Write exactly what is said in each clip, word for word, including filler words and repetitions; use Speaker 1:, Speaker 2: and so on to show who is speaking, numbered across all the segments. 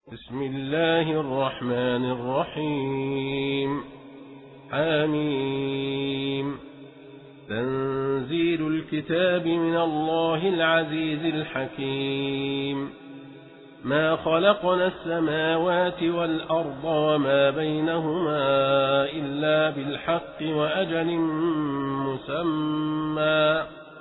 Speaker 1: بسم الله الرحمن الرحيم. آمين. تنزيل الكتاب من الله العزيز الحكيم. ما خلقنا السماوات والأرض وما بينهما إلا بالحق وأجل مسمى،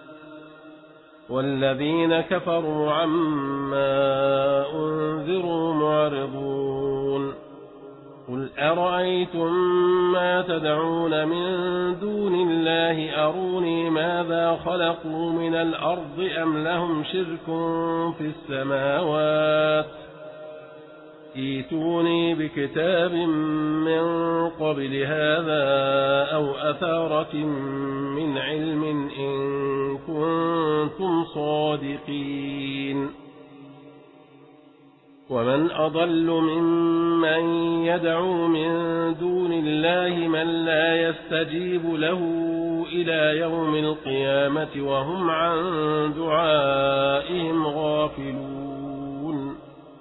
Speaker 1: والذين كفروا عما أنذروا معرضون. قل أرأيتم ما تدعون من دون الله أروني ماذا خلقوا من الأرض أم لهم شرك في السماوات، ائتوني بكتاب من قبل هذا أو أثارة من علم إن كنتم صادقين. ومن أضل ممن يدعو من دون الله من لا يستجيب له إلى يوم القيامة وهم عن دعائهم غافلون.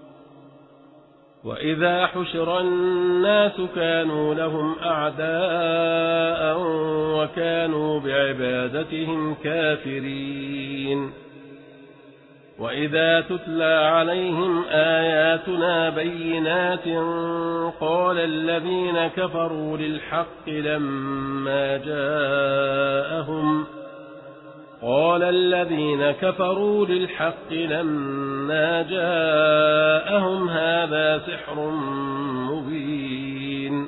Speaker 1: وإذا حشر الناس كانوا لهم أعداء وكانوا بعبادتهم كافرين. وإذا تتلى عليهم آياتنا بينات قال الذين كفروا للحق لما جاءهم قال الذين كفروا للحق لما جاءهم هذا سحر مبين.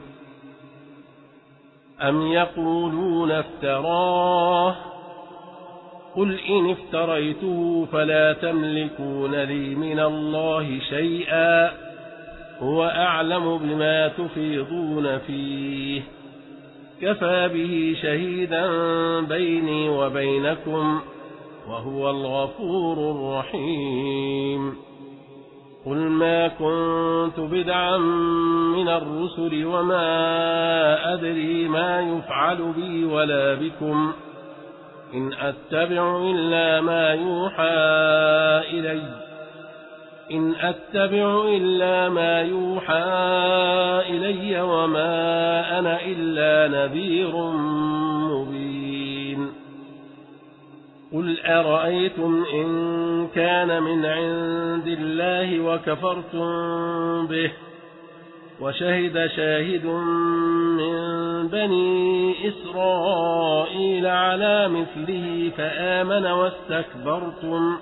Speaker 1: أم يقولون افتراه، قل إن افتريته فلا تملكون لي من الله شيئا هو أعلم بما تفيضون فيه، كفى به شهيدا بيني وبينكم وهو الغفور الرحيم. قل ما كنت بدعا من الرسل وما أدري ما يفعل بي ولا بكم، إن أتبع إلا ما يوحى إلي إن أتبع إلا ما يوحى إلي وما أنا إلا نذير مبين. قل أرأيتم إن كان من عند الله وكفرتم به وشهد شاهد من بني إسرائيل على مثله فآمن واستكبرتم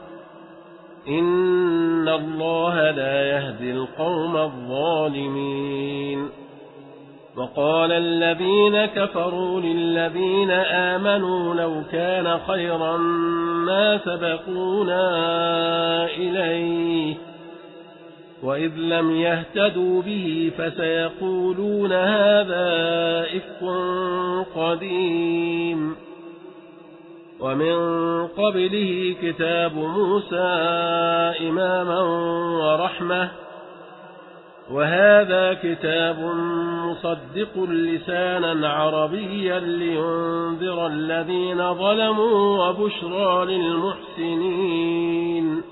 Speaker 1: إن الله لا يهدي القوم الظالمين. وقال الذين كفروا للذين آمنوا لو كان خيرا ما سبقونا إليه، وإذ لم يهتدوا به فسيقولون هذا إفك قديم. ومن قبله كتاب موسى إماما ورحمة، وهذا كتاب مصدق لسانا عربيا لينذر الذين ظلموا وبشرى للمحسنين.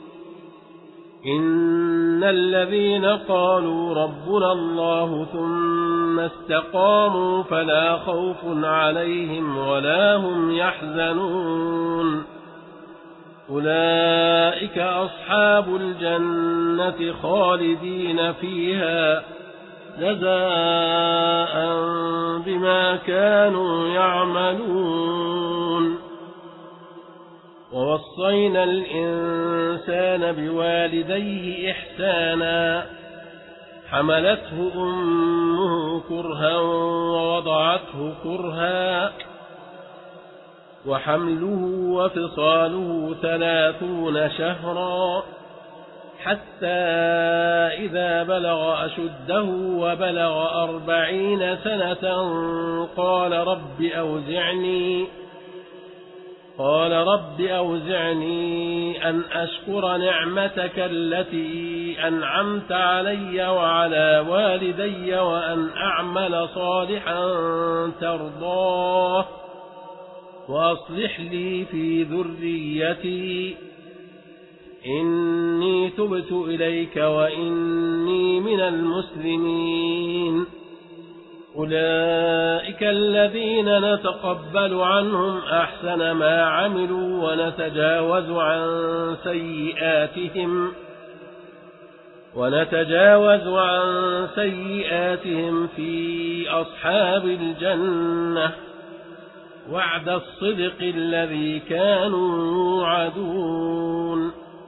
Speaker 1: إن الذين قالوا ربنا الله ثم استقاموا فلا خوف عليهم ولا هم يحزنون، أولئك أصحاب الجنة خالدين فيها جزاء بما كانوا يعملون. ووصينا الإنسان بوالديه إحسانا، حملته أمه كرها ووضعته كرها، وحمله وفصاله ثلاثون شهرا، حتى إذا بلغ أشده وبلغ أربعين سنة قال رب أوزعني قال رب أوزعني أن أشكر نعمتك التي أنعمت علي وعلى والدي وأن أعمل صالحا ترضاه وأصلح لي في ذريتي إني تبت إليك وإني من المسلمين أولئك الذين نتقبل عنهم أحسن ما عملوا ونتجاوز عن سيئاتهم ونتجاوز عن سيئاتهم في أصحاب الجنة وعد الصدق الذي كانوا يوعدون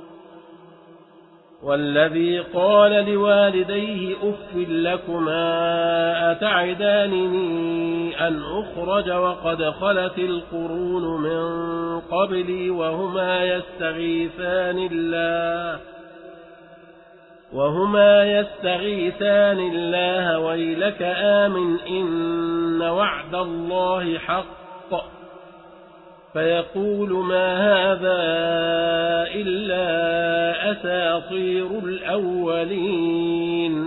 Speaker 1: والذي قال لوالديه أف لكما أتعدانني أن أخرج وقد خلت القرون من قبلي وهما يستغيثان الله وهما يستغيثان الله ويلك آمن إن وعد الله حق فيقول ما هذا إلا أساطير الأولين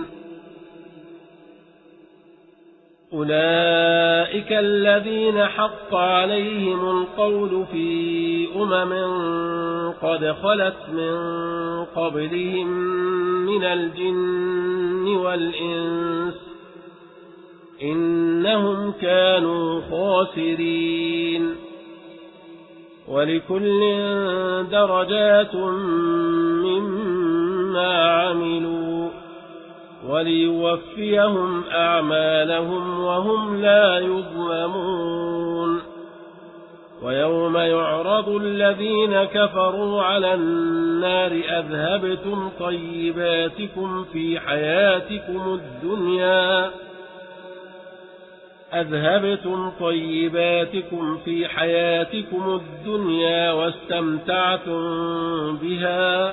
Speaker 1: أولئك الذين حق عليهم القول في أمم قد خلت من قبلهم من الجن والإنس إنهم كانوا خاسرين ولكل درجات مما عملوا وليوفيهم أعمالهم وهم لا يظلمون ويوم يعرض الذين كفروا على النار أذهبتم طيباتكم في حياتكم الدنيا أذهبتم طيباتكم في حياتكم الدنيا واستمتعتم بها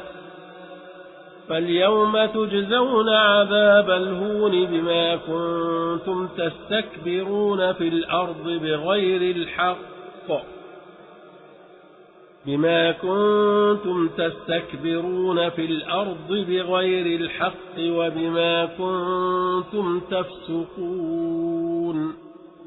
Speaker 1: فاليوم تجزون عذاب الهون بما كنتم تستكبرون في الأرض بغير الحق بما كنتم تستكبرون في الأرض بغير الحق وبما كنتم تفسقون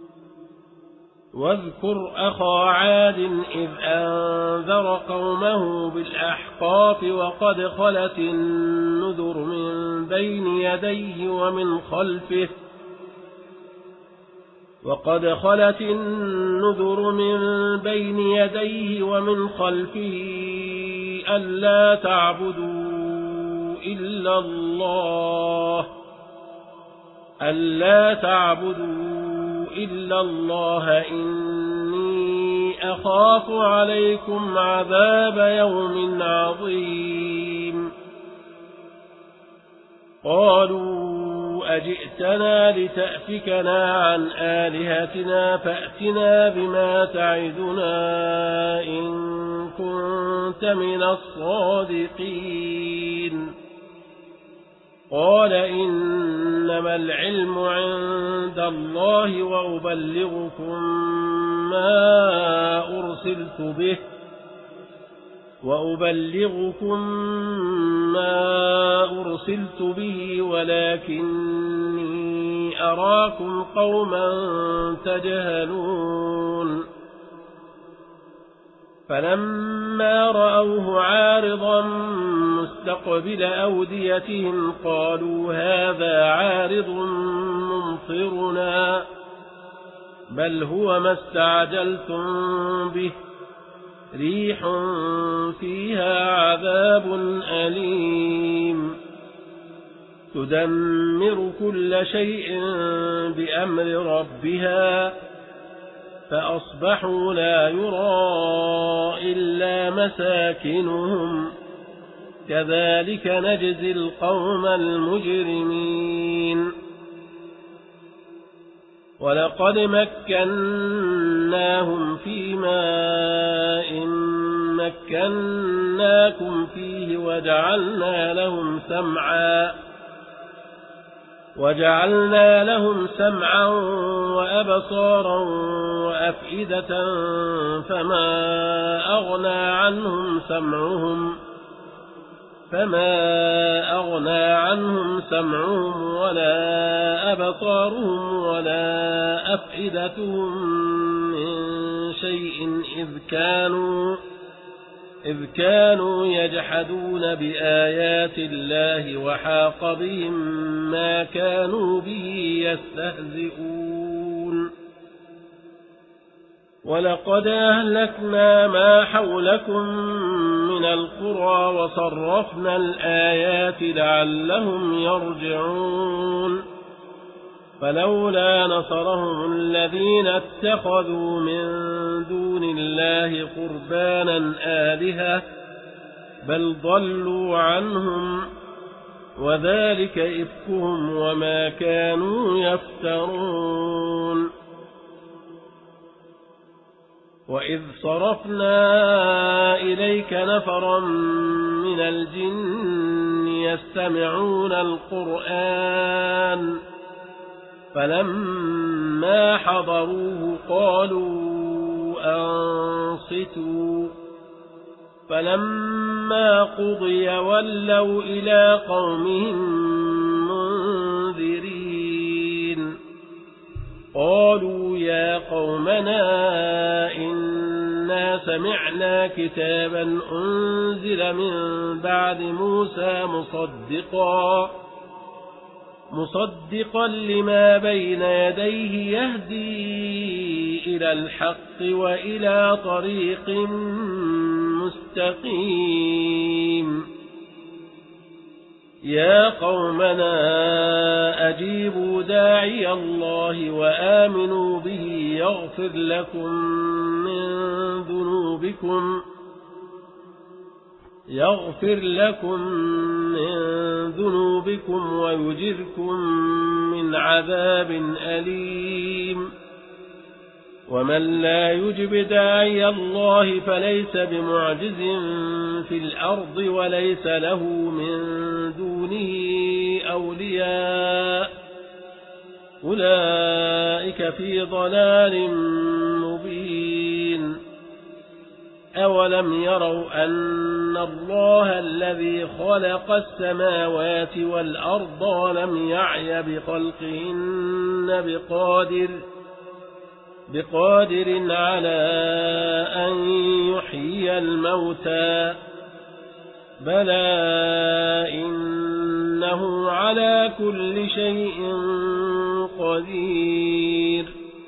Speaker 1: واذكر أخا عاد إذ أنذر قومه بالأحقاف وقد خلت النذر من بين يديه ومن خلفه وقد خلت النذر من بين يديه ومن خلفه ألا تعبدوا إلا الله ألا تعبدوا إلا الله إني أخاف عليكم عذاب يوم عظيم قالوا أجئتنا لتأفكنا عن آلهتنا فأتنا بما تعدنا إن كنت من الصادقين قال إنما العلم عند الله وأبلغكم ما أرسلت به وأبلغكم ما أرسلت به ولكني أراكم قوما تجهلون فلما رأوه عارضا مستقبل أوديتهم قالوا هذا عارض ممطرنا بل هو ما استعجلتم به ريح فيها عذاب أليم تدمر كل شيء بأمر ربها فأصبحوا لا يرى إلا مساكنهم كذلك نجزي القوم المجرمين ولقد مكناهم في ماء مكناكم فيه وجعلنا لهم سمعا وجعلنا لهم سمعا وأبصارا وأفئدة فما أغنى عنهم سمعهم فما أغنى عنهم سمعهم ولا أبصارهم ولا أفئدتهم من شيء إذ كانوا إذ كانوا يجحدون بآيات الله وحاق بهم ما كانوا به يستهزئون ولقد أهلكنا ما حولكم من القرى وصرفنا الآيات لعلهم يرجعون فلولا نصرهم الذين اتخذوا من دون الله قربانا آلهة بل ضلوا عنهم وذلك إفكهم وما كانوا يفترون وإذ صرفنا إليك نفرا من الجن يستمعون القرآن فلما حضروه قالوا أنصتوا فلما قضي ولوا إلى قومهم منذرين قالوا يا قومنا إنا سمعنا كتابا أنزل من بعد موسى مصدقا مصدقا لما بين يديه يهدي إلى الحق وإلى طريق مستقيم يا قومنا أجيبوا داعي الله وآمنوا به يغفر لكم من ذنوبكم يغفر لكم من ذنوبكم ويجركم من عذاب أليم ومن لا يجب داعي الله فليس بمعجز في الأرض وليس له من دونه أولياء أولئك في ضلال مبين أولم يروا أن الله الذي خلق السماوات والأرض ولم يعي بخلقهن بقادر بقادر على أن يحيي الموتى بلى إنه على كل شيء قدير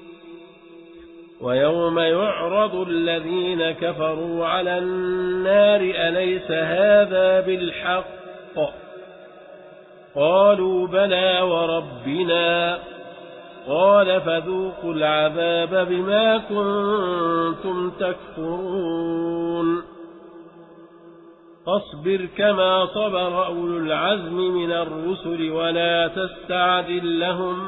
Speaker 1: ويوم يعرض الذين كفروا على النار أليس هذا بالحق قالوا بلى وربنا قال فذوقوا العذاب بما كنتم تكفرون فاصبر كما صبر أولو العزم من الرسل ولا تستعجل لهم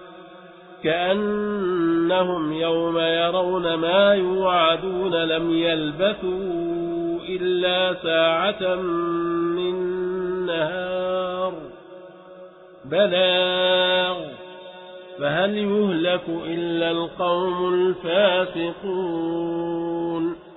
Speaker 1: كأنهم يوم يرون ما يوعدون لم يلبثوا إلا ساعة من نهار بلاغ فهل يهلك إلا القوم الفاسقون